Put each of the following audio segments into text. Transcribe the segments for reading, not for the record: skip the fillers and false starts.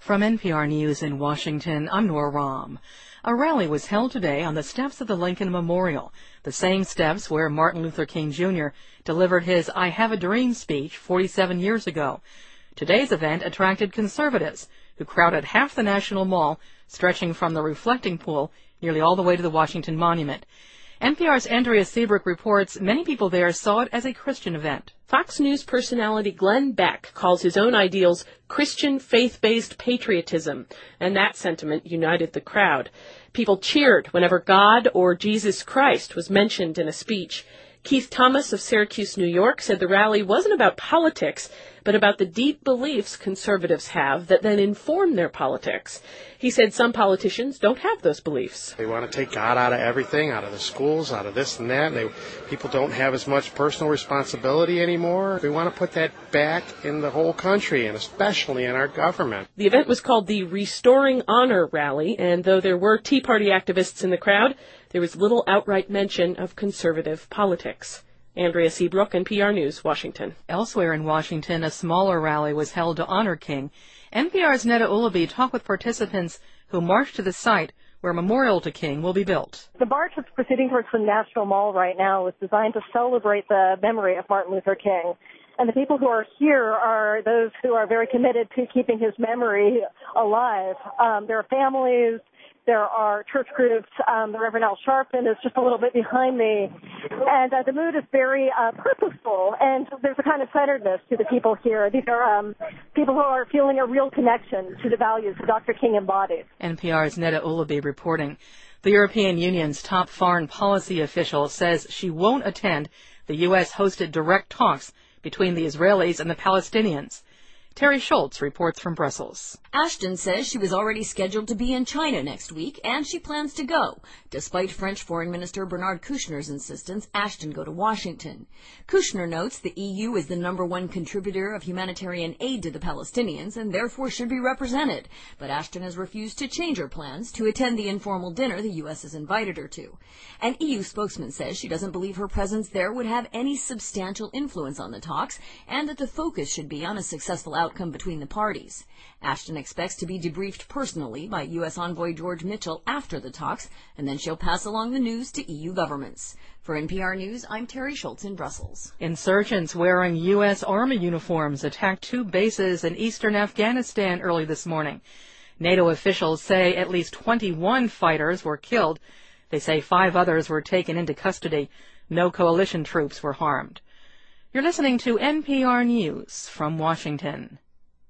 From NPR News in Washington, I'm Nora Rahm. A rally was held today on the steps of the Lincoln Memorial, the same steps where Martin Luther King Jr. delivered his I Have a Dream speech 47 years ago. Today's event attracted conservatives who crowded half the National Mall, stretching from the reflecting pool nearly all the way to the Washington Monument. NPR's Andrea Seabrook reports many people there saw it as a Christian event. Fox News personality Glenn Beck calls his own ideals Christian faith-based patriotism, and that sentiment united the crowd. People cheered whenever God or Jesus Christ was mentioned in a speech. Keith Thomas of Syracuse, New York, said the rally wasn't about politics, but about the deep beliefs conservatives have that then inform their politics. He said some politicians don't have those beliefs. They want to take God out of everything, out of the schools, out of this and that. People don't have as much personal responsibility anymore. We want to put that back in the whole country, and especially in our government. The event was called the Restoring Honor Rally, and though there were Tea Party activists in the crowd, there was little outright mention of conservative politics. Andrea Seabrook, NPR News, Washington. Elsewhere in Washington, a smaller rally was held to honor King. NPR's Neda Ulaby talked with participants who marched to the site where a memorial to King will be built. The march that's proceeding towards the National Mall right now is designed to celebrate the memory of Martin Luther King. And the people who are here are those who are very committed to keeping his memory alive. There are families. There are church groups. The Reverend Al Sharpton is just a little bit behind me. And the mood is very purposeful, and there's a kind of centeredness to the people here. These are people who are feeling a real connection to the values that Dr. King embodies. NPR's Neda Ulaby reporting. The European Union's top foreign policy official says she won't attend the U.S.-hosted direct talks between the Israelis and the Palestinians. Terry Schultz reports from Brussels. Ashton says she was already scheduled to be in China next week, and she plans to go. Despite French Foreign Minister Bernard Kouchner's insistence, Ashton go to Washington. Kouchner notes the EU is the #1 contributor of humanitarian aid to the Palestinians and therefore should be represented. But Ashton has refused to change her plans to attend the informal dinner the U.S. has invited her to. An EU spokesman says she doesn't believe her presence there would have any substantial influence on the talks and that the focus should be on a successful outcome between the parties. Ashton expects to be debriefed personally by U.S. envoy George Mitchell after the talks, and then she'll pass along the news to EU governments. For NPR News, I'm Terry Schultz in Brussels. Insurgents wearing U.S. Army uniforms attacked 2 bases in eastern Afghanistan early this morning. NATO officials say at least 21 fighters were killed. They say 5 others were taken into custody. No coalition troops were harmed. You're listening to NPR News from Washington.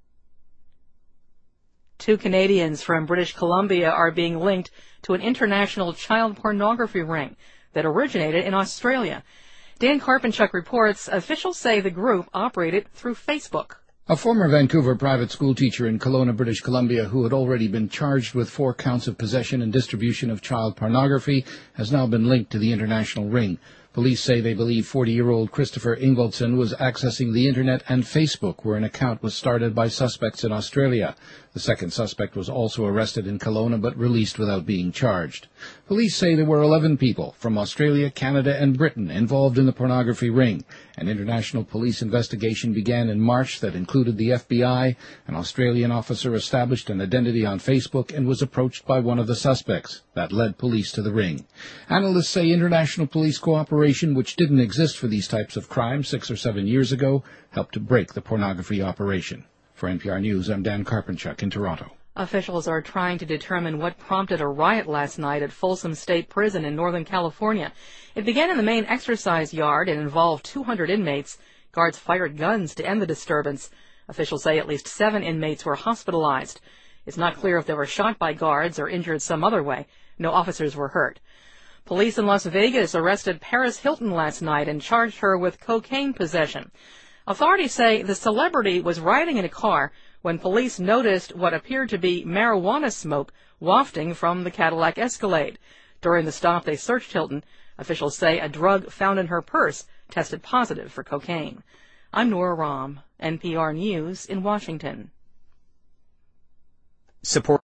2 Canadians from British Columbia are being linked to an international child pornography ring that originated in Australia. Dan Karpenchuk reports officials say the group operated through Facebook. A former Vancouver private school teacher in Kelowna, British Columbia, who had already been charged with 4 counts of possession and distribution of child pornography, has now been linked to the international ring. Police say they believe 40-year-old Christopher Ingvaldson was accessing the Internet and Facebook, where an account was started by suspects in Australia. The second suspect was also arrested in Kelowna but released without being charged. Police say there were 11 people from Australia, Canada, and Britain involved in the pornography ring. An international police investigation began in March that included the FBI. An Australian officer established an identity on Facebook and was approached by one of the suspects. That led police to the ring. Analysts say international police cooperation, which didn't exist for these types of crimes 6 or 7 years ago, helped to break the pornography operation. For NPR News, I'm Dan Karpenchuk in Toronto. Officials are trying to determine what prompted a riot last night at Folsom State Prison in Northern California. It began in the main exercise yard and involved 200 inmates. Guards fired guns to end the disturbance. Officials say at least 7 inmates were hospitalized. It's not clear if they were shot by guards or injured some other way. No officers were hurt. Police in Las Vegas arrested Paris Hilton last night and charged her with cocaine possession. Authorities say the celebrity was riding in a car when police noticed what appeared to be marijuana smoke wafting from the Cadillac Escalade. During the stop, they searched Hilton. Officials say a drug found in her purse tested positive for cocaine. I'm Nora Rahm, NPR News in Washington. Support